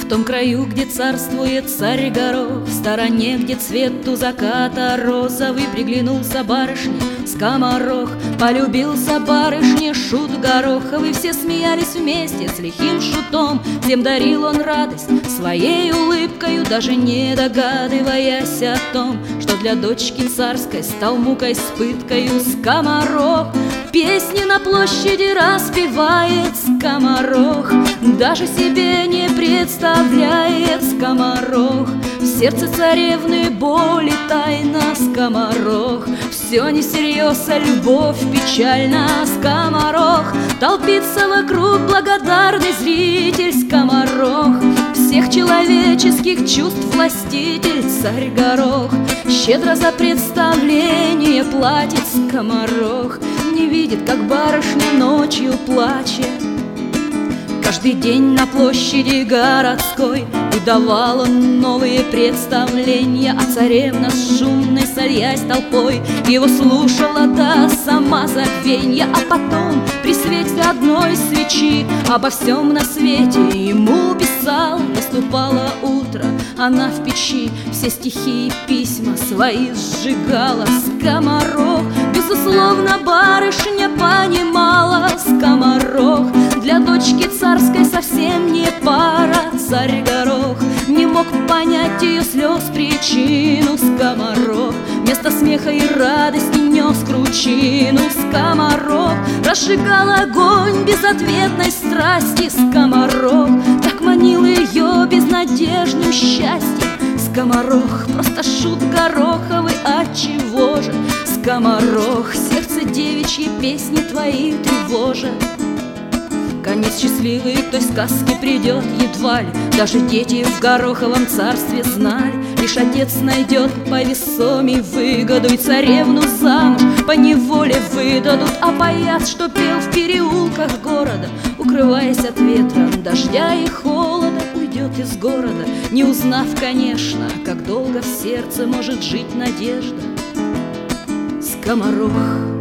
В том краю, где царствует царь Горох, в стороне, где цвет у заката розовый, приглянулся барышне скоморох. Полюбился барышне шут гороховый, все смеялись вместе с лихим шутом. Всем дарил он радость своей улыбкою, даже не догадываясь о том, что для дочки царской стал мукой с пыткою скоморох. Песни на площади распевает скоморох, даже себе не представляет скоморох. В сердце царевны боли тайна скоморох, все несерьез, а любовь печальна скоморох. Толпится вокруг благодарный зритель скоморох, всех человеческих чувств властитель царь Горох. Щедро за представление платит скоморох, не видит, как барышня ночью плачет. Каждый день на площади городской выдавал он новые представления, а царевна с шумной, сольясь толпой, его слушала до самозабвенья. А потом при свете одной свечи обо всем на свете ему писал. Наступало утро, она в печи все стихи и письма свои сжигала скоморох. Безусловно, барышня понимала скоморох, для дочки царской совсем не пара. Царь Горох не мог понять ее слез причину скоморох, вместо смеха и радости нес кручину скоморох. Разжигал огонь безответной страсти скоморох, так манил ее безнадежным счастьем скоморох. Просто шут гороховый, отчего же скоморох сердце девичьи песни твои тревожат? Конец счастливый к той сказке придет едва ли, даже дети в гороховом царстве знали. Лишь отец найдет повесомей выгоду, и царевну замуж по неволе выдадут. А паяц, что пел в переулках города, укрываясь от ветра, дождя и холода, уйдет из города, не узнав, конечно, как долго в сердце может жить надежда. Скоморох.